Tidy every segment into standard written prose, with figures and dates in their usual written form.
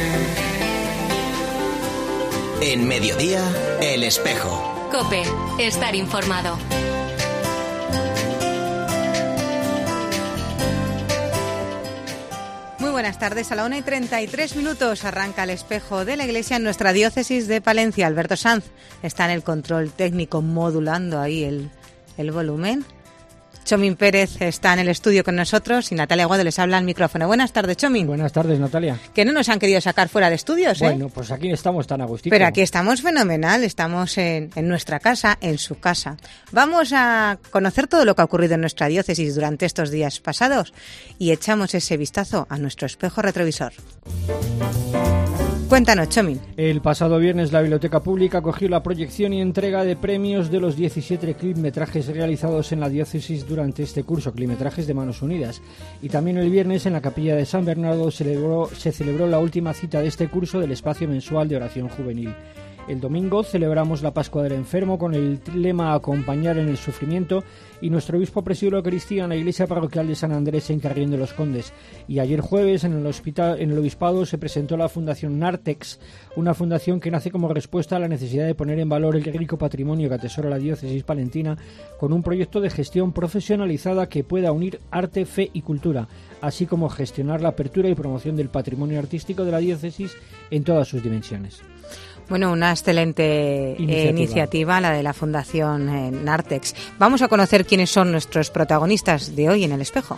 En Mediodía, El Espejo. COPE, estar informado. Muy buenas tardes. A la 1:33 arranca El Espejo de la Iglesia en nuestra diócesis de Palencia. Alberto Sanz está en el control técnico modulando ahí el volumen. Chomín Pérez está en el estudio con nosotros y Natalia Aguado les habla al micrófono. Buenas tardes, Chomín. Buenas tardes, Natalia. Que no nos han querido sacar fuera de estudios, ¿eh? Bueno, pues aquí estamos tan agustito. Pero aquí estamos fenomenal, estamos en nuestra casa, en su casa. Vamos a conocer todo lo que ha ocurrido en nuestra diócesis durante estos días pasados y echamos ese vistazo a nuestro espejo retrovisor. Cuéntanos, Chomín. El pasado viernes la Biblioteca Pública acogió la proyección y entrega de premios de los 17 clipmetrajes realizados en la diócesis durante este curso, clipmetrajes de Manos Unidas. Y también el viernes en la Capilla de San Bernardo se celebró la última cita de este curso del espacio mensual de oración juvenil. El domingo celebramos la Pascua del Enfermo con el lema Acompañar en el sufrimiento y nuestro obispo presidió la Eucaristía en la iglesia parroquial de San Andrés en Carrión de los Condes. Y ayer jueves en el obispado se presentó la Fundación Nartex, una fundación que nace como respuesta a la necesidad de poner en valor el rico patrimonio que atesora la diócesis palentina con un proyecto de gestión profesionalizada que pueda unir arte, fe y cultura, así como gestionar la apertura y promoción del patrimonio artístico de la diócesis en todas sus dimensiones. Bueno, una excelente iniciativa, la de la Fundación Nartex. Vamos a conocer quiénes son nuestros protagonistas de hoy en El Espejo.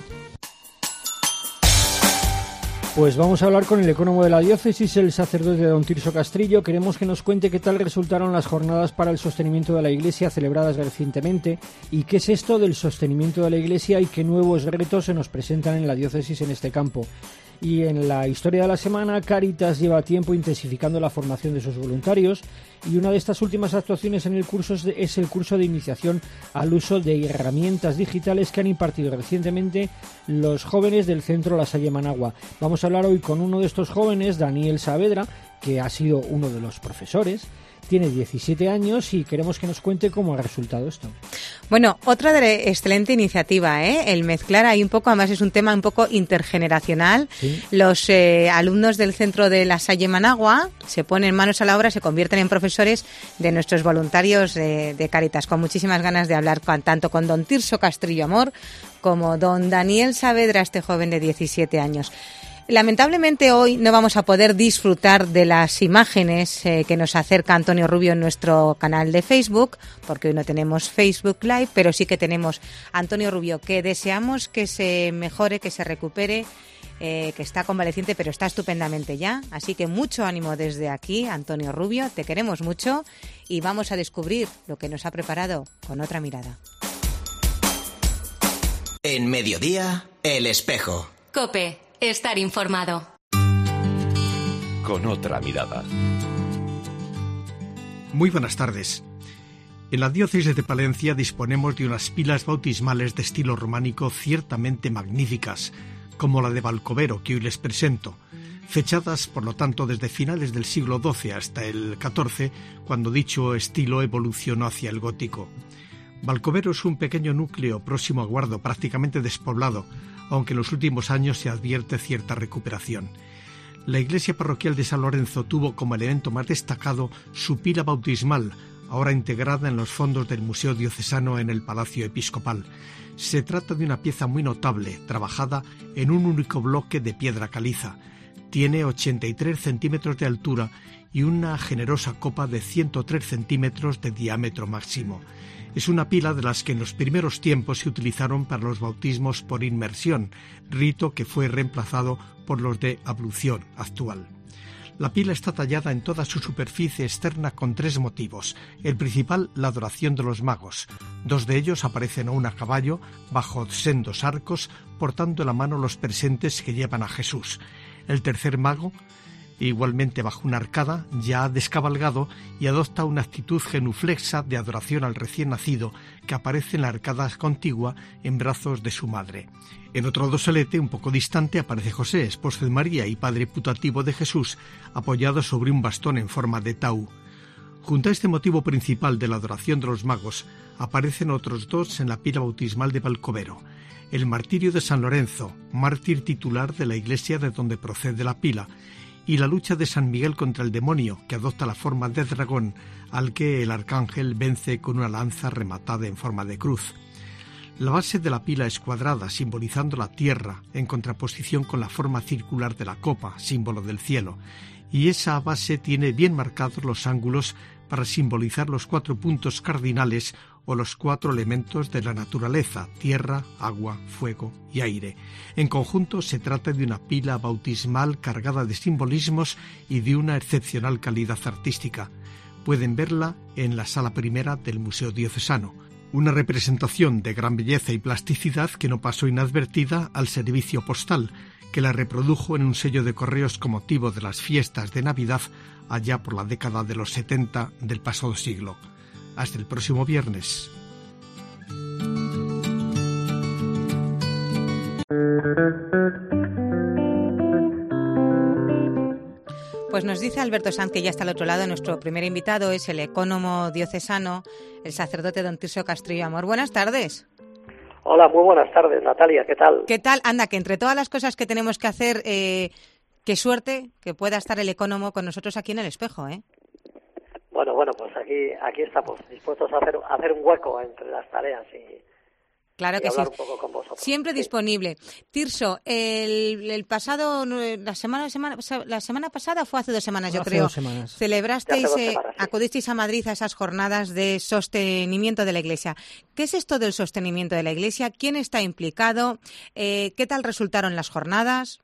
Pues vamos a hablar con el ecónomo de la diócesis, el sacerdote don Tirso Castrillo. Queremos que nos cuente qué tal resultaron las jornadas para el sostenimiento de la Iglesia celebradas recientemente y qué es esto del sostenimiento de la Iglesia y qué nuevos retos se nos presentan en la diócesis en este campo. Y en la historia de la semana, Cáritas lleva tiempo intensificando la formación de sus voluntarios y una de estas últimas actuaciones en el curso es el curso de iniciación al uso de herramientas digitales que han impartido recientemente los jóvenes del Centro La Salle Managua. Vamos a hablar hoy con uno de estos jóvenes, Daniel Saavedra, que ha sido uno de los profesores. Tiene 17 años y queremos que nos cuente cómo ha resultado esto. Bueno, otra excelente iniciativa, el mezclar ahí un poco, además es un tema un poco intergeneracional. Sí. Los alumnos del Centro de La Salle Managua se ponen manos a la obra, se convierten en profesores de nuestros voluntarios de Cáritas, con muchísimas ganas de hablar tanto con don Tirso Castrillo Amor como don Daniel Saavedra, este joven de 17 años. Lamentablemente hoy no vamos a poder disfrutar de las imágenes que nos acerca Antonio Rubio en nuestro canal de Facebook, porque hoy no tenemos Facebook Live, pero sí que tenemos a Antonio Rubio, que deseamos que se mejore, que se recupere, que está convaleciente, pero está estupendamente ya. Así que mucho ánimo desde aquí, Antonio Rubio, te queremos mucho y vamos a descubrir lo que nos ha preparado con otra mirada. En Mediodía, El Espejo. COPE. Estar informado. Con otra mirada. Muy buenas tardes. En la diócesis de Palencia disponemos de unas pilas bautismales de estilo románico ciertamente magníficas, como la de Valcovero que hoy les presento, fechadas por lo tanto desde finales del siglo XII hasta el XIV, cuando dicho estilo evolucionó hacia el gótico. Valcovero es un pequeño núcleo próximo a Guardo, prácticamente despoblado, aunque en los últimos años se advierte cierta recuperación. La iglesia parroquial de San Lorenzo tuvo como elemento más destacado su pila bautismal, ahora integrada en los fondos del Museo Diocesano en el Palacio Episcopal. Se trata de una pieza muy notable, trabajada en un único bloque de piedra caliza. Tiene 83 centímetros de altura y una generosa copa de 103 centímetros de diámetro máximo. Es una pila de las que en los primeros tiempos se utilizaron para los bautismos por inmersión, rito que fue reemplazado por los de ablución actual. La pila está tallada en toda su superficie externa con 3 motivos. El principal, la adoración de los magos. 2 de ellos aparecen aún a caballo, bajo sendos arcos, portando en la mano los presentes que llevan a Jesús. El tercer mago, igualmente bajo una arcada, ya ha descabalgado y adopta una actitud genuflexa de adoración al recién nacido que aparece en la arcada contigua en brazos de su madre. En otro doselete, un poco distante, aparece José, esposo de María y padre putativo de Jesús, apoyado sobre un bastón en forma de taú. Junto a este motivo principal de la adoración de los magos, aparecen otros 2 en la pila bautismal de Valcovero. El martirio de San Lorenzo, mártir titular de la iglesia de donde procede la pila, y la lucha de San Miguel contra el demonio, que adopta la forma de dragón, al que el arcángel vence con una lanza rematada en forma de cruz. La base de la pila es cuadrada, simbolizando la tierra, en contraposición con la forma circular de la copa, símbolo del cielo, y esa base tiene bien marcados los ángulos para simbolizar los 4 puntos cardinales o los 4 elementos de la naturaleza: tierra, agua, fuego y aire. En conjunto se trata de una pila bautismal cargada de simbolismos y de una excepcional calidad artística. Pueden verla en la sala primera del Museo Diocesano. Una representación de gran belleza y plasticidad que no pasó inadvertida al servicio postal, que la reprodujo en un sello de correos con motivo de las fiestas de Navidad allá por la década de los 70 del pasado siglo. Hasta el próximo viernes. Pues nos dice Alberto Sanz, que ya está al otro lado. Nuestro primer invitado es el ecónomo diocesano, el sacerdote don Tirso Castrillo Amor. Buenas tardes. Hola, muy buenas tardes, Natalia, ¿qué tal? ¿Qué tal? Anda, que entre todas las cosas que tenemos que hacer, qué suerte que pueda estar el ecónomo con nosotros aquí en El Espejo, ¿eh? Bueno, pues aquí estamos, dispuestos a hacer un hueco entre las tareas y claro que sí. hablar un poco con vosotros. Siempre sí. Disponible. Tirso, el pasado, la semana pasada, fue hace 2 semanas, yo creo. 2 semanas. Celebrasteis, Hace 2 semanas, sí. acudisteis a Madrid a esas jornadas de sostenimiento de la Iglesia. ¿Qué es esto del sostenimiento de la Iglesia? ¿Quién está implicado? ¿Qué tal resultaron las jornadas?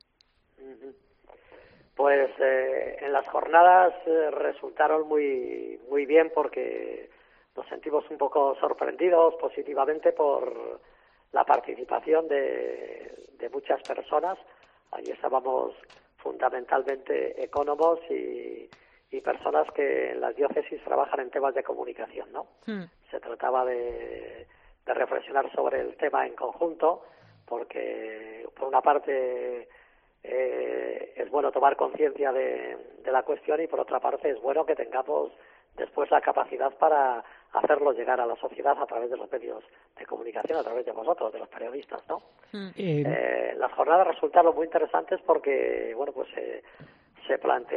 Pues en las jornadas resultaron muy bien, porque nos sentimos un poco sorprendidos positivamente por la participación de muchas personas. Allí estábamos fundamentalmente ecónomos y personas que en las diócesis trabajan en temas de comunicación, ¿no? Se trataba de reflexionar sobre el tema en conjunto, porque por una parte es bueno tomar conciencia de la cuestión, y por otra parte es bueno que tengamos después la capacidad para hacerlo llegar a la sociedad a través de los medios de comunicación, a través de vosotros, de los periodistas, ¿no? Las jornadas resultaron muy interesantes porque, bueno, pues se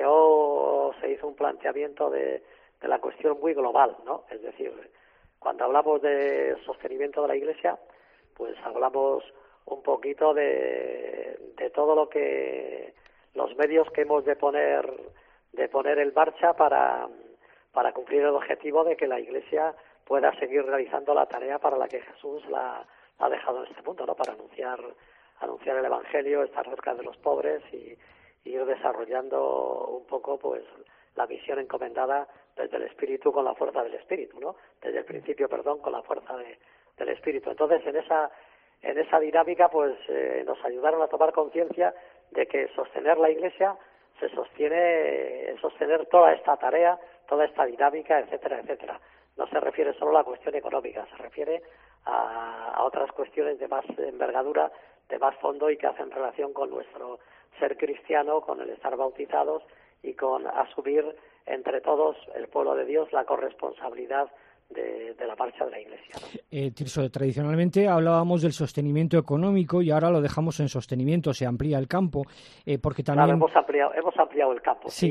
hizo un planteamiento de la cuestión muy global, ¿no? Es decir, cuando hablamos de sostenimiento de la Iglesia, pues hablamos un poquito de todo lo que los medios que hemos de poner en marcha para cumplir el objetivo de que la Iglesia pueda seguir realizando la tarea para la que Jesús la ha dejado en este mundo, ¿no? Para anunciar el Evangelio, estar cerca de los pobres y ir desarrollando un poco pues la misión encomendada desde el Espíritu, con la fuerza del Espíritu, ¿no? Desde el principio, con la fuerza del Espíritu. Entonces, en esa dinámica, pues nos ayudaron a tomar conciencia de que sostener la Iglesia se sostiene en sostener toda esta tarea, toda esta dinámica, etcétera, etcétera. No se refiere solo a la cuestión económica, se refiere a otras cuestiones de más envergadura, de más fondo, y que hacen relación con nuestro ser cristiano, con el estar bautizados y con asumir entre todos, el pueblo de Dios, la corresponsabilidad de la marcha de la Iglesia, ¿no? Tirso, tradicionalmente hablábamos del sostenimiento económico y ahora lo dejamos en sostenimiento, se amplía el campo, porque también... Claro, hemos ampliado el campo, sí.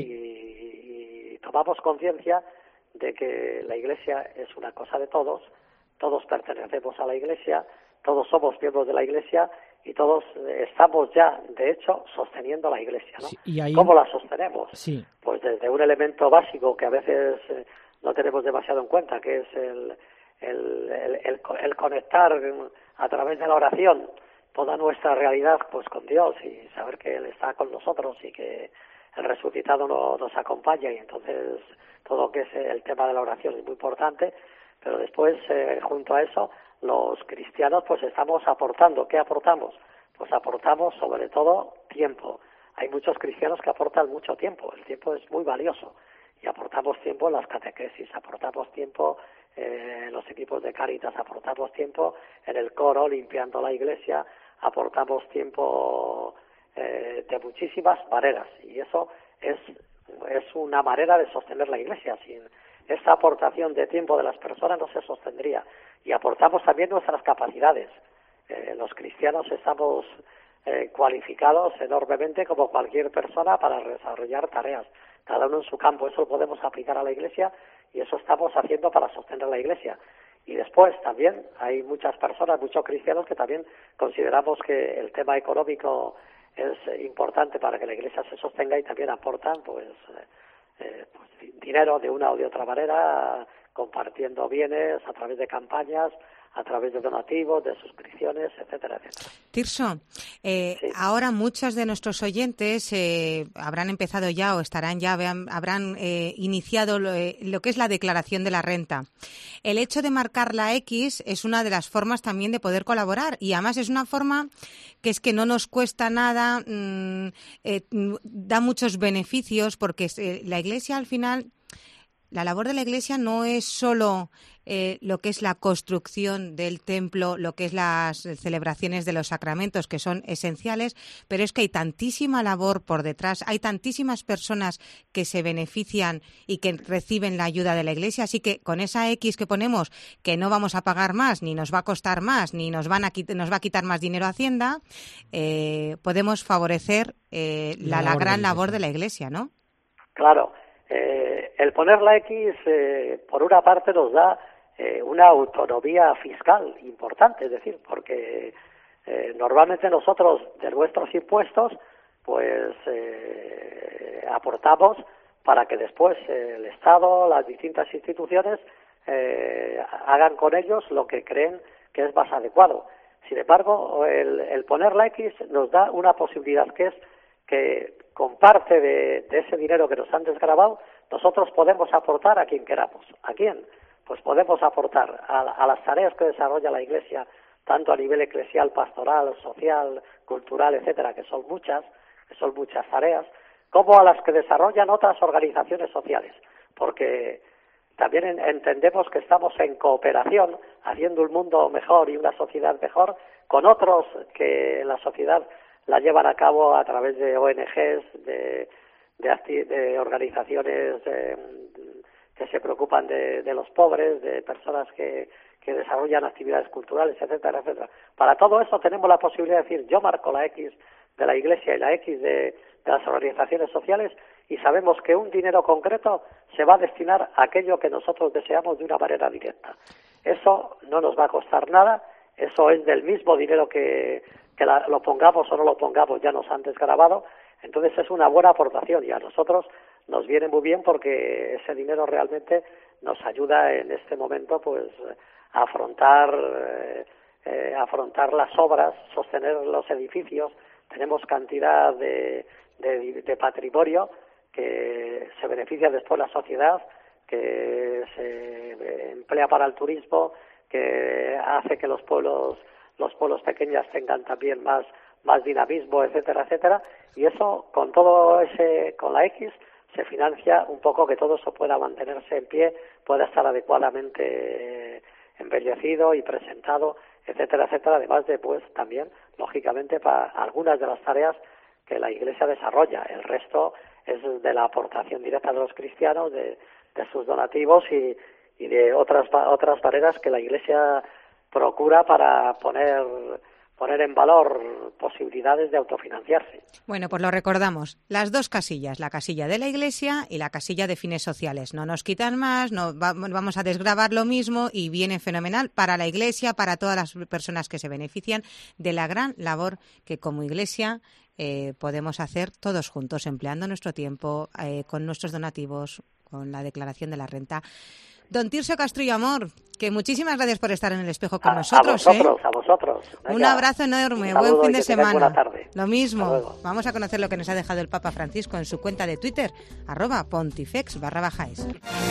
Y tomamos conciencia de que la Iglesia es una cosa de todos pertenecemos a la Iglesia, todos somos miembros de la Iglesia y todos estamos ya, de hecho, sosteniendo la Iglesia, ¿no? Sí, y ¿Cómo la sostenemos? Sí. Pues desde un elemento básico que a veces no tenemos demasiado en cuenta, que es el conectar a través de la oración toda nuestra realidad pues con Dios, y saber que Él está con nosotros y que el resucitado nos acompaña, y entonces todo lo que es el tema de la oración es muy importante. Pero después, junto a eso, los cristianos pues estamos aportando. ¿Qué aportamos? Pues aportamos sobre todo tiempo. Hay muchos cristianos que aportan mucho tiempo. El tiempo es muy valioso. Y aportamos tiempo en las catequesis, aportamos tiempo en los equipos de Cáritas, aportamos tiempo en el coro, limpiando la iglesia, aportamos tiempo de muchísimas maneras. Y eso es una manera de sostener la iglesia. Sin esta aportación de tiempo de las personas no se sostendría. Y aportamos también nuestras capacidades. Los cristianos estamos cualificados enormemente como cualquier persona para desarrollar tareas, cada uno en su campo. Eso lo podemos aplicar a la Iglesia y eso estamos haciendo para sostener la Iglesia. Y después también hay muchas personas, muchos cristianos que también consideramos que el tema económico es importante para que la Iglesia se sostenga y también aportan pues dinero de una o de otra manera, compartiendo bienes a través de campañas, a través de donativos, de suscripciones, etcétera, etcétera. Tirso, Sí. ahora muchos de nuestros oyentes habrán empezado ya o estarán ya, habrán iniciado lo que es la declaración de la renta. El hecho de marcar la X es una de las formas también de poder colaborar y además es una forma que es que no nos cuesta nada, da muchos beneficios porque la Iglesia al final... La labor de la Iglesia no es solo lo que es la construcción del templo, lo que es las celebraciones de los sacramentos, que son esenciales, pero es que hay tantísima labor por detrás, hay tantísimas personas que se benefician y que reciben la ayuda de la Iglesia, así que con esa X que ponemos, que no vamos a pagar más, ni nos va a costar más, ni nos va a quitar más dinero a Hacienda, podemos favorecer la gran labor de la Iglesia, ¿no? Claro. El poner la X, por una parte, nos da una autonomía fiscal importante, es decir, porque normalmente nosotros, de nuestros impuestos, pues aportamos para que después el Estado, las distintas instituciones, hagan con ellos lo que creen que es más adecuado. Sin embargo, el poner la X nos da una posibilidad, que es que con parte de ese dinero que nos han desgravado, nosotros podemos aportar a quien queramos. ¿A quién? Pues podemos aportar a las tareas que desarrolla la Iglesia, tanto a nivel eclesial, pastoral, social, cultural, etcétera, que son muchas tareas, como a las que desarrollan otras organizaciones sociales, porque también entendemos que estamos en cooperación, haciendo un mundo mejor y una sociedad mejor, con otros que la sociedad la llevan a cabo a través de ONGs, de organizaciones que se preocupan de los pobres, de personas que desarrollan actividades culturales, etcétera, etcétera. Para todo eso tenemos la posibilidad de decir, yo marco la X de la Iglesia y la X de las organizaciones sociales y sabemos que un dinero concreto se va a destinar a aquello que nosotros deseamos de una manera directa. Eso no nos va a costar nada, eso es del mismo dinero que lo pongamos o no lo pongamos, ya nos han desgravado. Entonces es una buena aportación y a nosotros nos viene muy bien porque ese dinero realmente nos ayuda en este momento pues a afrontar las obras, sostener los edificios. Tenemos cantidad de patrimonio que se beneficia después la sociedad, que se emplea para el turismo, que hace que los pueblos pequeños tengan también más dinamismo, etcétera, etcétera, y eso con la X se financia un poco que todo eso pueda mantenerse en pie, pueda estar adecuadamente embellecido y presentado, etcétera, etcétera, además de pues también, lógicamente, para algunas de las tareas que la Iglesia desarrolla. El resto es de la aportación directa de los cristianos, de sus donativos y de otras maneras que la Iglesia procura para poner en valor posibilidades de autofinanciarse. Bueno, pues lo recordamos. Las dos casillas, la casilla de la Iglesia y la casilla de fines sociales. No nos quitan más, no vamos a desgravar lo mismo y viene fenomenal para la Iglesia, para todas las personas que se benefician de la gran labor que como Iglesia podemos hacer todos juntos, empleando nuestro tiempo, con nuestros donativos, con la declaración de la renta. Don Tirso Castrillo Amor, que muchísimas gracias por estar en el espejo con nosotros. A vosotros. Venga, un abrazo enorme, buen fin de semana. Buena tarde. Lo mismo. Vamos a conocer lo que nos ha dejado el Papa Francisco en su cuenta de Twitter, @pontifex_es.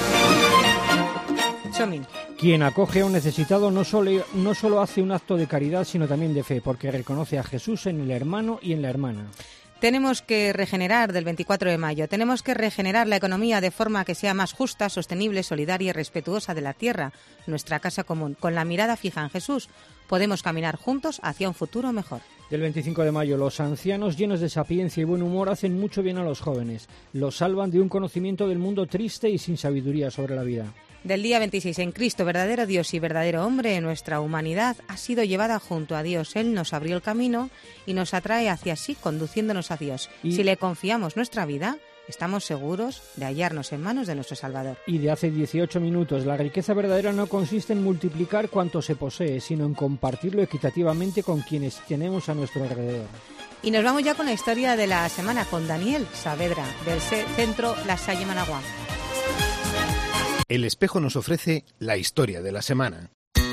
Chomin. Quien acoge a un necesitado no solo hace un acto de caridad, sino también de fe, porque reconoce a Jesús en el hermano y en la hermana. Tenemos que regenerar del 24 de mayo, tenemos que regenerar la economía de forma que sea más justa, sostenible, solidaria y respetuosa de la tierra, nuestra casa común. Con la mirada fija en Jesús, podemos caminar juntos hacia un futuro mejor. Del 25 de mayo, los ancianos llenos de sapiencia y buen humor hacen mucho bien a los jóvenes. Los salvan de un conocimiento del mundo triste y sin sabiduría sobre la vida. Del día 26, en Cristo, verdadero Dios y verdadero hombre, nuestra humanidad ha sido llevada junto a Dios. Él nos abrió el camino y nos atrae hacia sí, conduciéndonos a Dios. Si le confiamos nuestra vida, estamos seguros de hallarnos en manos de nuestro Salvador. Y de hace 18 minutos, la riqueza verdadera no consiste en multiplicar cuanto se posee, sino en compartirlo equitativamente con quienes tenemos a nuestro alrededor. Y nos vamos ya con la historia de la semana con Daniel Saavedra, del Centro La Salle Managua. El Espejo nos ofrece la historia de la semana.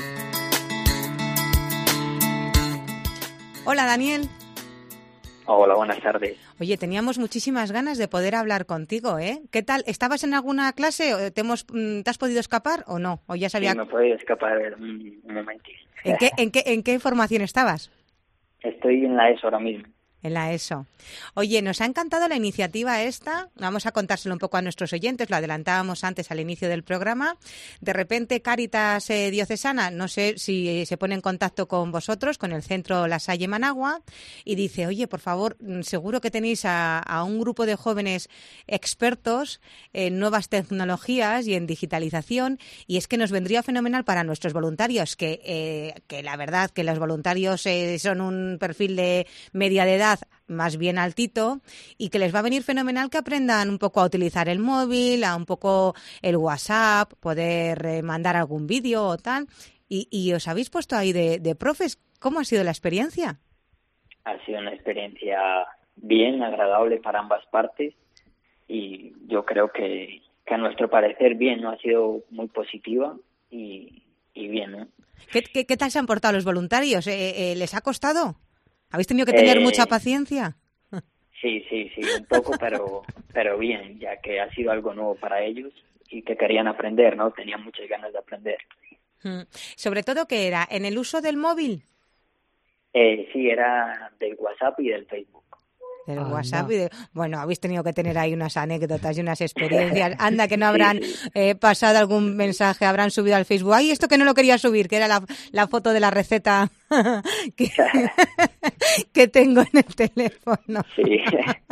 Hola, Daniel. Hola, buenas tardes. Oye, teníamos muchísimas ganas de poder hablar contigo, ¿eh? ¿Qué tal? ¿Estabas en alguna clase? ¿Te has podido escapar o no? ¿O ya sabía? Sí, me he podido escapar un momentito. ¿En qué formación estabas? Estoy en la ESO ahora mismo. En la ESO. Oye, nos ha encantado la iniciativa esta. Vamos a contárselo un poco a nuestros oyentes. Lo adelantábamos antes al inicio del programa. De repente, Cáritas Diocesana, no sé si se pone en contacto con vosotros, con el Centro La Salle Managua, y dice, oye, por favor, seguro que tenéis a un grupo de jóvenes expertos en nuevas tecnologías y en digitalización, y es que nos vendría fenomenal para nuestros voluntarios, que la verdad que los voluntarios son un perfil de media de edad más bien altito, y que les va a venir fenomenal que aprendan un poco a utilizar el móvil, a un poco el WhatsApp, poder mandar algún vídeo o tal. Y os habéis puesto ahí de profes. ¿Cómo ha sido la experiencia? Ha sido una experiencia bien, agradable para ambas partes, y yo creo que a nuestro parecer bien, ¿no? Ha sido muy positiva y bien, ¿no? ¿Qué tal se han portado los voluntarios? ¿Les ha costado? ¿Habéis tenido que tener mucha paciencia? Sí, un poco, pero bien, ya que ha sido algo nuevo para ellos y que querían aprender, ¿no? Tenían muchas ganas de aprender. ¿Sobre todo qué era? ¿En el uso del móvil? Sí, era del WhatsApp y del Facebook. Del WhatsApp bueno, habéis tenido que tener ahí unas anécdotas y unas experiencias. Anda, que no habrán pasado algún mensaje, habrán subido al Facebook. ¡Ay, esto que no lo quería subir! Que era la foto de la receta que tengo en el teléfono. Sí.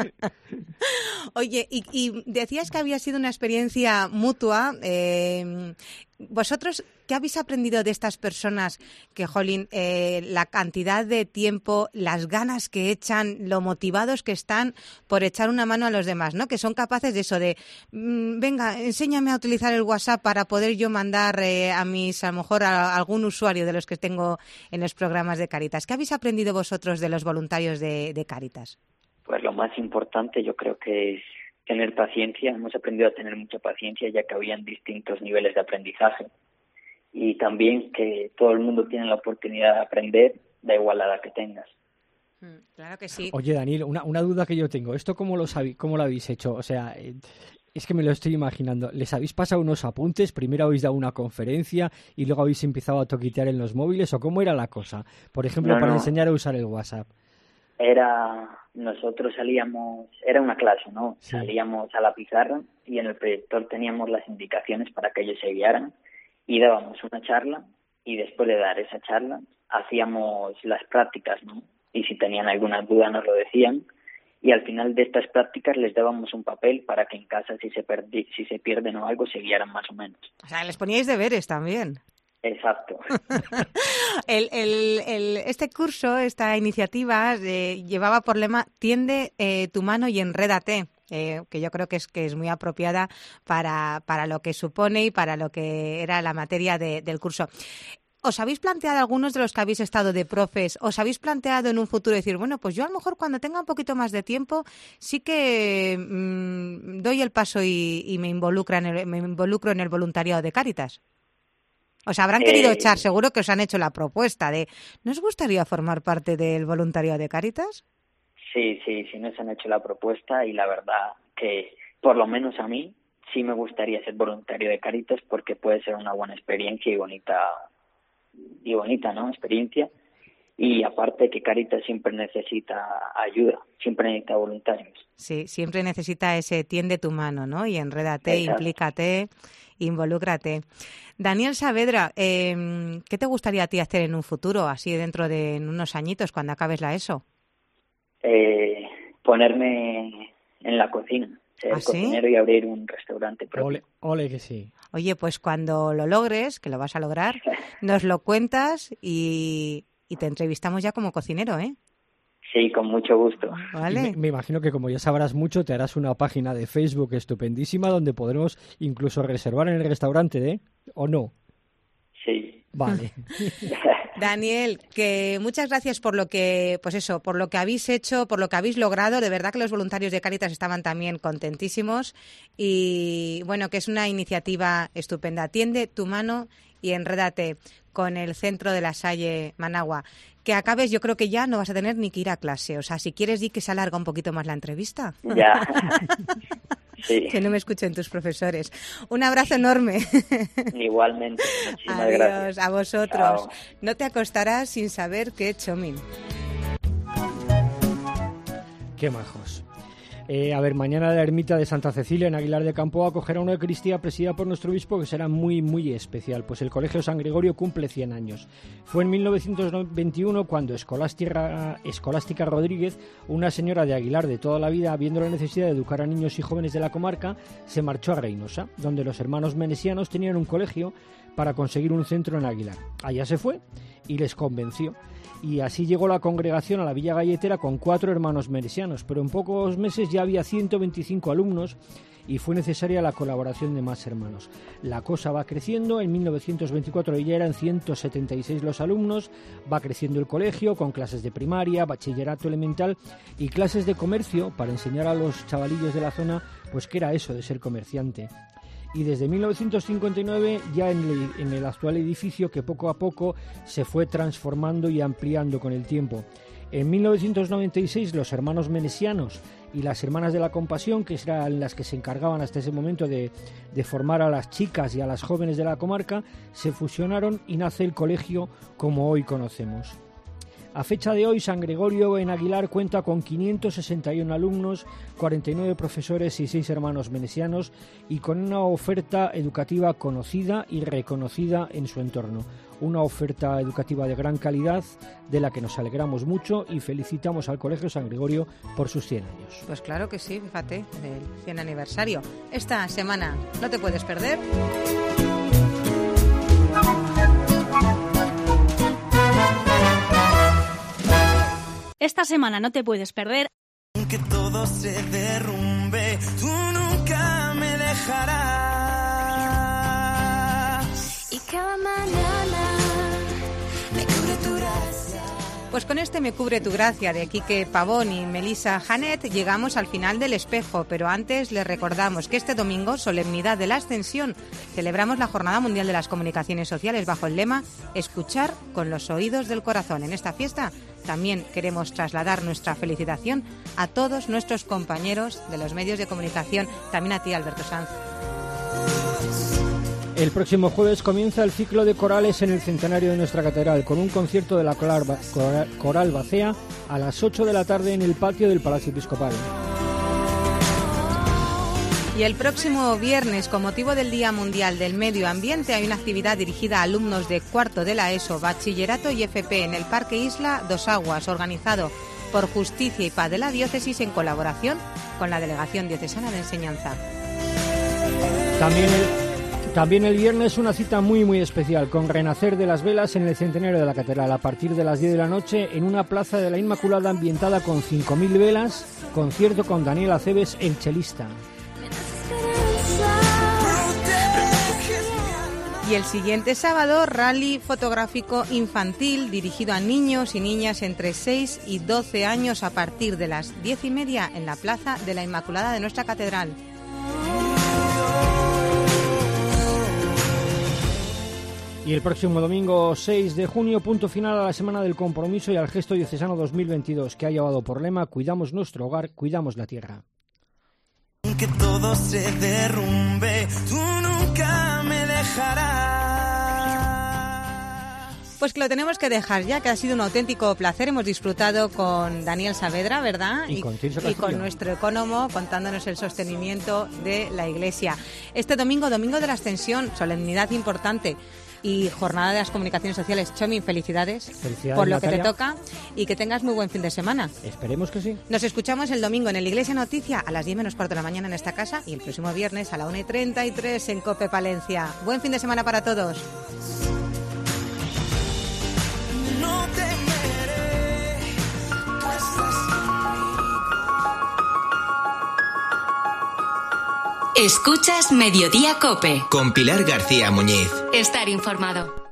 Oye, y decías que había sido una experiencia mutua. ¿Vosotros qué habéis aprendido de estas personas que, jolín, la cantidad de tiempo, las ganas que echan, lo motivados que están por echar una mano a los demás, ¿no? Que son capaces de eso, de, venga, enséñame a utilizar el WhatsApp para poder yo mandar a lo mejor a algún usuario de los que tengo en los programas de Cáritas. ¿Qué habéis aprendido vosotros de los voluntarios de Cáritas? Pues lo más importante yo creo que es tener paciencia. Hemos aprendido a tener mucha paciencia, ya que habían distintos niveles de aprendizaje, y también que todo el mundo tiene la oportunidad de aprender, da igual la edad que tengas. Claro que sí. Oye, Daniel, una duda que yo tengo. ¿Esto cómo lo habéis hecho? O sea, es que me lo estoy imaginando. ¿Les habéis pasado unos apuntes? ¿Primero habéis dado una conferencia y luego habéis empezado a toquitear en los móviles? ¿O cómo era la cosa? Por ejemplo, para enseñar a usar el WhatsApp. Nosotros salíamos, era una clase, ¿no? Sí. Salíamos a la pizarra y en el proyector teníamos las indicaciones para que ellos se guiaran, y dábamos una charla, y después de dar esa charla hacíamos las prácticas, ¿no? Y si tenían alguna duda nos lo decían, y al final de estas prácticas les dábamos un papel para que en casa si se pierden o algo se guiaran más o menos. O sea, les poníais deberes también. Exacto. Este curso, esta iniciativa, llevaba por lema tiende tu mano y enrédate, que yo creo que es muy apropiada para lo que supone y para lo que era la materia del curso. ¿Os habéis planteado, algunos de los que habéis estado de profes, os habéis planteado en un futuro decir, bueno, pues yo a lo mejor cuando tenga un poquito más de tiempo sí que doy el paso y me involucro en el voluntariado de Cáritas? Os habrán querido echar, seguro que os han hecho la propuesta de, ¿no os gustaría formar parte del voluntariado de Cáritas? Sí, nos han hecho la propuesta, y la verdad que, por lo menos a mí, sí me gustaría ser voluntario de Cáritas, porque puede ser una buena experiencia y bonita, ¿no? Experiencia. Y aparte que Cáritas siempre necesita ayuda, siempre necesita voluntarios. Sí, siempre necesita ese tiende tu mano, ¿no? Y enrédate, exacto. Implícate, involúcrate. Daniel Saavedra, ¿qué te gustaría a ti hacer en un futuro, así dentro de unos añitos, cuando acabes la ESO? Ponerme en la cocina. ser cocinero y abrir un restaurante propio. Ole que sí. Oye, pues cuando lo logres, que lo vas a lograr, nos lo cuentas y te entrevistamos ya como cocinero, ¿eh? Sí, con mucho gusto. Vale. Me imagino que como ya sabrás mucho, te harás una página de Facebook estupendísima donde podremos incluso reservar en el restaurante, ¿o no? Sí. Vale. Daniel, que muchas gracias por lo que, por lo que habéis hecho, por lo que habéis logrado. De verdad que los voluntarios de Cáritas estaban también contentísimos y bueno, que es una iniciativa estupenda. Tiende tu mano y enrédate con el Centro de la Salle Managua. Que acabes, yo creo que ya no vas a tener ni que ir a clase. O sea, si quieres, di que se alarga un poquito más la entrevista. Ya. Sí. Que no me escuchen tus profesores. Un abrazo enorme. Igualmente. Muchísimas Adiós, gracias. a vosotros. Chao. No te acostarás sin saber qué chomin. Qué majos. A ver, mañana la ermita de Santa Cecilia en Aguilar de Campo acogerá una Eucaristía presidida por nuestro obispo que será muy, muy especial, pues el Colegio San Gregorio cumple 100 años. Fue en 1921 cuando Escolástica Rodríguez, una señora de Aguilar de toda la vida, viendo la necesidad de educar a niños y jóvenes de la comarca, se marchó a Reynosa, donde los hermanos menesianos tenían un colegio para conseguir un centro en Aguilar. Allá se fue y les convenció. Y así llegó la congregación a la Villa Galletera con 4 hermanos menesianos, pero en pocos meses ya había 125 alumnos y fue necesaria la colaboración de más hermanos. La cosa va creciendo, en 1924 ya eran 176 los alumnos, va creciendo el colegio con clases de primaria, bachillerato elemental y clases de comercio para enseñar a los chavalillos de la zona pues qué era eso de ser comerciante. Y desde 1959 ya en el actual edificio que poco a poco se fue transformando y ampliando con el tiempo. En 1996 los hermanos menesianos y las hermanas de la Compasión, que eran las que se encargaban hasta ese momento de formar a las chicas y a las jóvenes de la comarca, se fusionaron y nace el colegio como hoy conocemos. A fecha de hoy, San Gregorio en Aguilar cuenta con 561 alumnos, 49 profesores y 6 hermanos menesianos y con una oferta educativa conocida y reconocida en su entorno. Una oferta educativa de gran calidad de la que nos alegramos mucho y felicitamos al Colegio San Gregorio por sus 100 años. Pues claro que sí, fíjate, el 100 aniversario. Esta semana no te puedes perder. Esta semana no te puedes perder. Aunque todo se derrumbe, tú nunca me dejarás. Y cada mañana me cubre tu gracia. Pues con este Me cubre tu gracia de Quique Pavón y Melissa Janet llegamos al final del Espejo, pero antes les recordamos que este domingo, solemnidad de la Ascensión, celebramos la Jornada Mundial de las Comunicaciones Sociales bajo el lema Escuchar con los oídos del corazón. En esta fiesta también queremos trasladar nuestra felicitación a todos nuestros compañeros de los medios de comunicación, también a ti, Alberto Sanz. El próximo jueves comienza el ciclo de corales en el centenario de nuestra catedral con un concierto de la Coral Bacea a las 8 de la tarde en el patio del Palacio Episcopal. Y el próximo viernes, con motivo del Día Mundial del Medio Ambiente, hay una actividad dirigida a alumnos de cuarto de la ESO, Bachillerato y FP en el Parque Isla Dos Aguas, organizado por Justicia y Paz de la Diócesis en colaboración con la Delegación Diocesana de Enseñanza. También el viernes una cita muy muy especial con Renacer de las Velas en el centenario de la catedral a partir de las 10 de la noche en una plaza de la Inmaculada ambientada con 5.000 velas, concierto con Daniel Aceves, el chelista. Y el siguiente sábado, rally fotográfico infantil dirigido a niños y niñas entre 6 y 12 años a partir de las 10:30 en la Plaza de la Inmaculada de nuestra catedral. Y el próximo domingo 6 de junio, punto final a la Semana del Compromiso y al Gesto Diocesano 2022, que ha llevado por lema Cuidamos nuestro hogar, cuidamos la tierra. Aunque todo se derrumbe, tú nunca me dejarás. Pues que lo tenemos que dejar ya, que ha sido un auténtico placer. Hemos disfrutado con Daniel Saavedra, ¿verdad? Y con nuestro ecónomo, contándonos el sostenimiento de la Iglesia. Este domingo, Domingo de la Ascensión, solemnidad importante. y Jornada de las Comunicaciones Sociales. Chomi, felicidades Felicidades, por lo Natalia. que te toca y que tengas muy buen fin de semana. Esperemos que sí. Nos escuchamos el domingo en el Iglesia Noticia a las 10 menos cuarto de la mañana en esta casa y el próximo viernes a la 1:33 en COPE Palencia. Buen fin de semana para todos. No temeré, tú estás Escuchas Mediodía COPE. Con Pilar García Muñiz. Estar informado.